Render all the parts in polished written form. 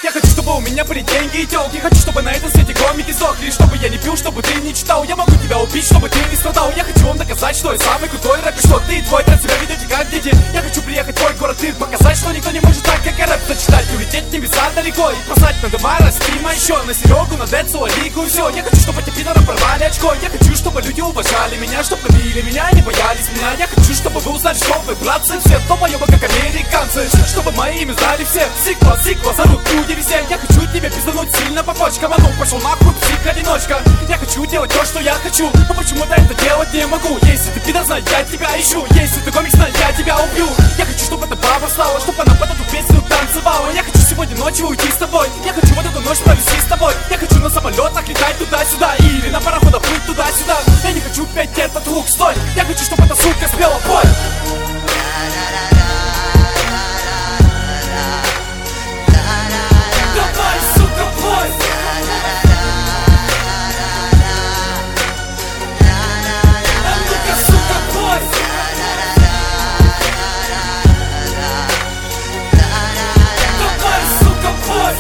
Я хочу, чтобы у меня были деньги и тёлки. Хочу, чтобы на этом свете комики сдохли. Чтобы я не пил, чтобы ты не читал. Я могу тебя убить, чтобы ты не страдал. Я хочу вам доказать, что я самый крутой рэпер, что ты и твой трек себя ведете как дети. Я хочу приехать в твой город и показать, что никто не может так, как я рэп зачитать. Улететь в небеса далеко и бросать на дома, Растима еще на Серегу, на Децу, Алику и все. Я хочу, чтобы эти пидоры порвали очко. Я хочу, чтобы люди уважали меня, чтобы любили меня и не боялись меня. Я хочу, чтобы вы узнали, что вы, братцы, все долбоёбы, как американцы. Чтобы мои имя знали все. Сиква, зовут люди все. Я хочу тебе пиздануть сильно по почкам. А ну, пошел нахуй, псих-одиночка. Я хочу делать то, что я хочу, но почему-то это делать не могу. Если ты пидор, знай, я тебя ищу. Если ты комик, знай, я тебя убью. Я хочу, чтобы эта баба встала, чтобы она под эту песню танцевала. Я хочу сегодня ночью уйти с тобой. Я хочу вот эту ночь провести с тобой. Я хочу на самолетах летать туда-сюда или на пароходах плыть туда-сюда. Я не хочу петь этот лук, стой. Я хочу, чтобы эта сука спела, пой. Давай, сука, пой. А ну-ка, сука, пой. Давай, сука, пой.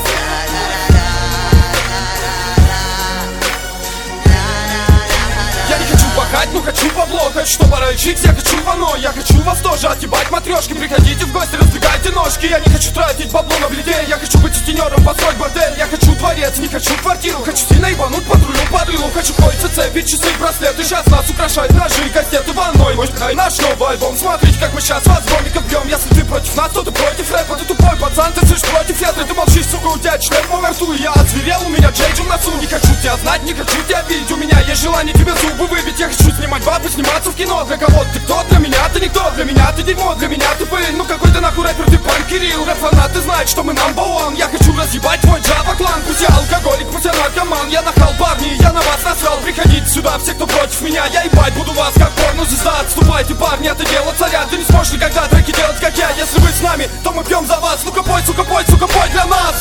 Я не хочу богать, но хочу бабло. Хочу, чтобы рычить, я хочу вано. Я хочу вас тоже отъебать матрешки. Приходите в гости, раздвигайте ножки. Я не хочу тратить бабло на бледей. Я хочу быть сутенером, построить бордель. Я хочу дворец, не хочу квартиру. Хочу сильно ебануть патрулю под рылу. Хочу кольца, цепи, часы, браслеты. Сейчас нас украшают ножи, кастеты ванной. Мой наш новый альбом. Смотрите, как мы сейчас вас гомиков бьем. Если ты против нас, то ты против рэпа. Ты тупой пацан, ты слышишь против ветра. Ты молчишь, сука, у тебя член во рту. Я озверел, у меня джейджи в носу. Не хочу тебя знать, не хочу тебя видеть. У меня есть желание тебе зубы выбить. Я хочу снимать бабы, сниматься в кино. Для кого ты кто? Для меня ты никто. Для меня ты дерьмо, для меня ты пыль. Ну какой ты нахуй рэпер, ты панк Кирилл. Рэп-фанаты знают, что мы number one. Я хочу разъебать твой Java-клан. Пусть я алкоголик, пусть я наркоман. Я нахал, парни, я на вас насрал. Приходите сюда, все, кто против меня. Я ебать буду вас, как порно-звезда. Отступайте, парни, это дело царя. Ты не сможешь никогда треки делать, как я. Если вы с нами, то мы пьем за вас. Ну-ка пой, сука, пой, сука, пой для нас.